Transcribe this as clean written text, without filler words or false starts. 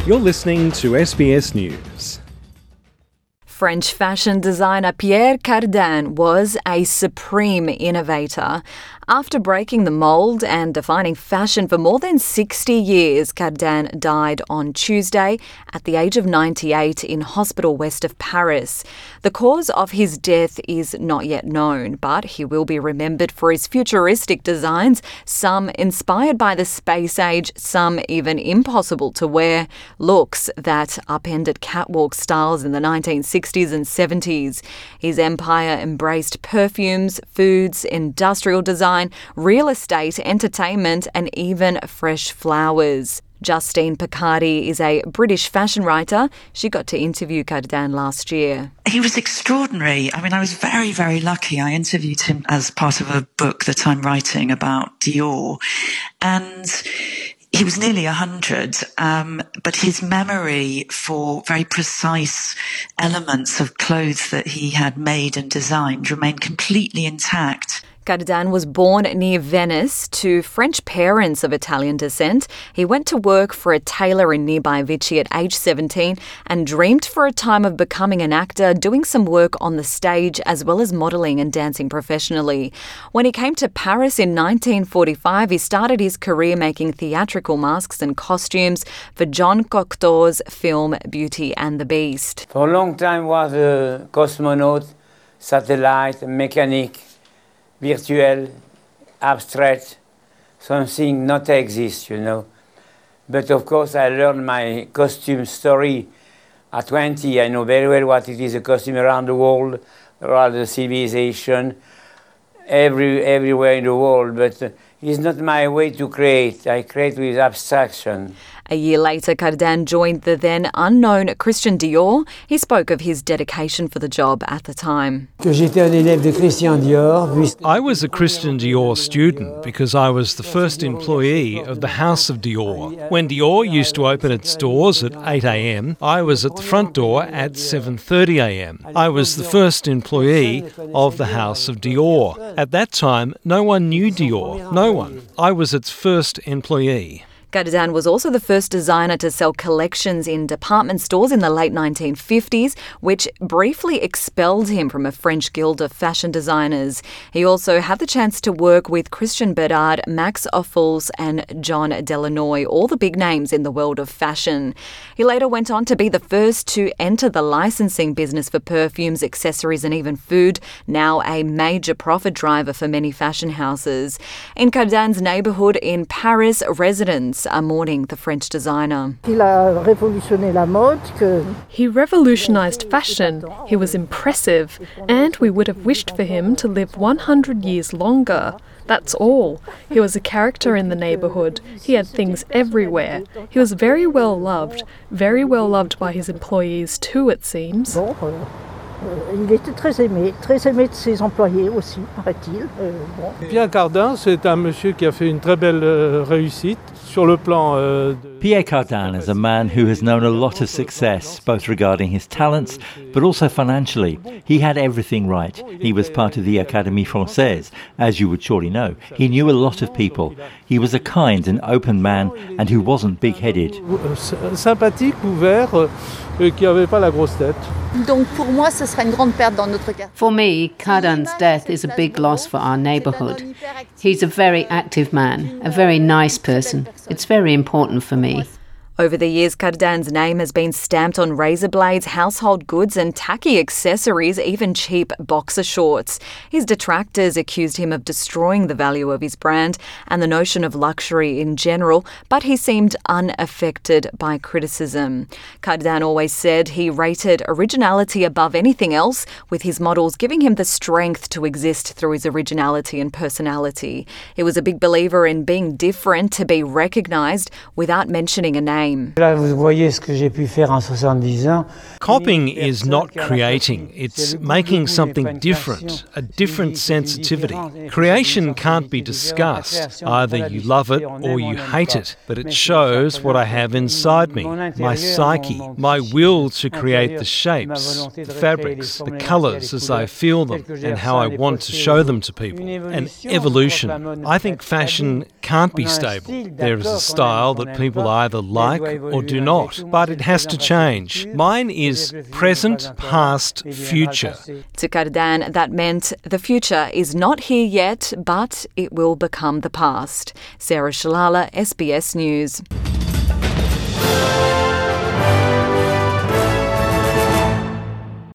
You're listening to SBS News. French fashion designer Pierre Cardin was a supreme innovator. After breaking the mould and defining fashion for more than 60 years, Cardin died on Tuesday at the age of 98 in hospital west of Paris. The cause of his death is not yet known, but he will be remembered for his futuristic designs, some inspired by the space age, some even impossible to wear, looks that upended catwalk styles in the 1960s and 70s. His empire embraced perfumes, foods, industrial design, real estate, entertainment, and even fresh flowers. Justine Picardi is a British fashion writer. She got to interview Cardin last year. He was extraordinary. I mean, I was very, very lucky. I interviewed him as part of a book that I'm writing about Dior. And he was nearly 100, but his memory for very precise elements of clothes that he had made and designed remained completely intact. Cardin was born near Venice to French parents of Italian descent. He went to work for a tailor in nearby Vichy at age 17 and dreamed for a time of becoming an actor, doing some work on the stage as well as modelling and dancing professionally. When he came to Paris in 1945, he started his career making theatrical masks and costumes for Jean Cocteau's film Beauty and the Beast. For a long time was a cosmonaut, satellite, mechanic, virtual, abstract, something not exist, you know. But of course I learned my costume story at 20. I know very well what it is, a costume around the world, around the civilization, everywhere in the world. But it's not my way to create. I create with abstraction. A year later, Cardin joined the then unknown Christian Dior. He spoke of his dedication for the job at the time. I was a Christian Dior student because I was the first employee of the House of Dior. When Dior used to open its doors at 8 a.m, I was at the front door at 7:30 a.m. I was the first employee of the House of Dior. At that time, no one knew Dior. No one. I was its first employee. Cardin was also the first designer to sell collections in department stores in the late 1950s, which briefly expelled him from a French guild of fashion designers. He also had the chance to work with Christian Berard, Max Ophuls and John Delanoy, all the big names in the world of fashion. He later went on to be the first to enter the licensing business for perfumes, accessories and even food, now a major profit driver for many fashion houses. In Cardin's neighbourhood in Paris, residents are mourning the French designer. He revolutionised fashion. He was impressive, and we would have wished for him to live 100 years longer. That's all. He was a character in the neighbourhood. He had things everywhere. He was very well loved by his employees too, it seems. Il était très aimé de ses employés aussi, paraît-il. Pierre Cardin, c'est un monsieur qui a fait une très belle réussite sur le plan. Pierre Cardin is a man who has known a lot of success, both regarding his talents, but also financially. He had everything right. He was part of the Académie Française, as you would surely know. He knew a lot of people. He was a kind and open man, and who wasn't big-headed. Sympathique, ouvert, qui n'avait pas la grosse tête. Donc pour moi, ce sera une grande perte dans notre quartier. For me, Cardin's death is a big loss for our neighbourhood. He's a very active man, a very nice person. It's very important for me. Over the years, Cardin's name has been stamped on razor blades, household goods and tacky accessories, even cheap boxer shorts. His detractors accused him of destroying the value of his brand and the notion of luxury in general, but he seemed unaffected by criticism. Cardin always said he rated originality above anything else, with his models giving him the strength to exist through his originality and personality. He was a big believer in being different to be recognised without mentioning a name. Copying is not creating, it's making something different, a different sensitivity. Creation can't be discussed. Either you love it or you hate it, but it shows what I have inside me, my psyche, my will to create the shapes, the fabrics, the colours as I feel them and how I want to show them to people. An evolution. I think fashion can't be stable. There is a style that people either like like or do not, but it has to change. Mine is present, past, future. To Cardan, that meant the future is not here yet, but it will become the past. Sarah Shalala, SBS News.